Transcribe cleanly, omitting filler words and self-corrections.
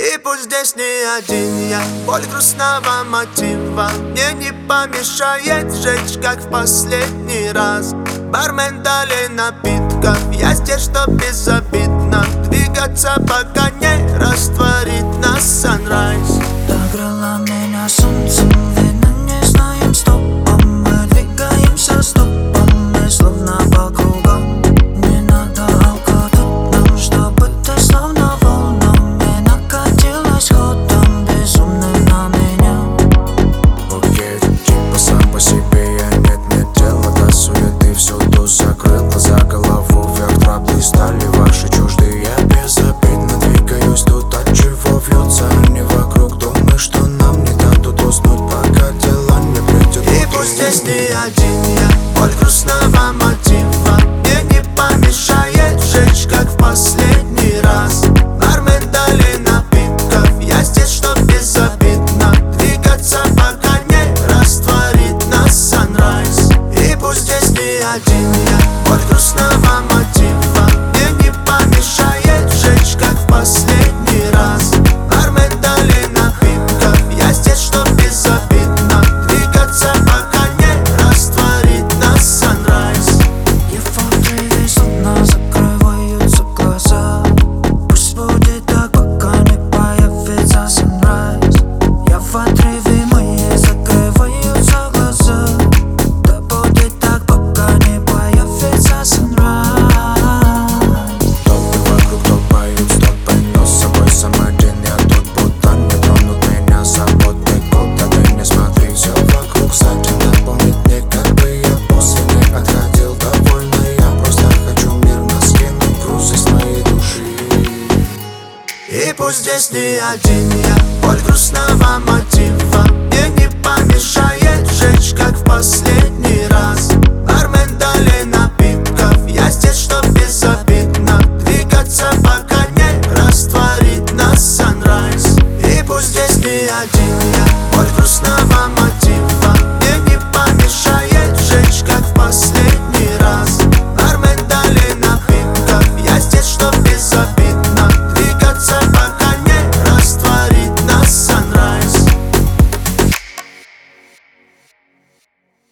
И пусть здесь не один я, боль грустного мотива мне не помешает жечь, как в последний раз. Бармен, дали напитков, я здесь, чтоб безобидно двигаться, пока не растворит нас sunrise. Догрело меня солнцем, видно не знаем стопом. Мы двигаемся стопом, мы словно по кругам. Не надо алкоголь нам, чтобы ты словно волнами накатилась ходом безумным на меня. Окей, типа сам по себе я нет дела до суеты, всюду закрыл глаза, голову вверх, траблы стали ваши чуждые. Я безобидно двигаюсь тут, от чего вьются они вокруг. Думаю, что нам не дадут уснуть, пока дела не придет. И пусть здесь не один я, боль грустного мотива мне не помешает жечь, как в последний раз. Бармен, дали напитков, я здесь, чтоб безобидно двигаться, пока не растворит нас sunrise. И пусть здесь не один я, боль грустного мотива мне не помешает жечь, как в последний раз. Бармен, дали напитков, я здесь, чтоб безобидно двигаться, пока не растворит нас sunrise. Я в отрыве, словно закрываются глаза. Пусть будет так, пока не появится sunrise. Я в отрыве, мои закрываются глаза. Да будет так, пока не появится sunrise. Толпы вокруг топают, стопы, но с собой сам один. Я тут будто не тронут меня заботой. Куда ты не смотри, все вокруг, кстати, напомнит мне, как бы я после не отходил. Довольно, я просто хочу мирно скинуть груз из моей души. И пусть здесь не один я, боль грустного мотива мне не помешает жечь, как в последний раз. Бармен, дали напитков, я здесь, чтоб безобидно двигаться, пока не растворит нас sunrise. И пусть здесь не один я, боль грустного мотива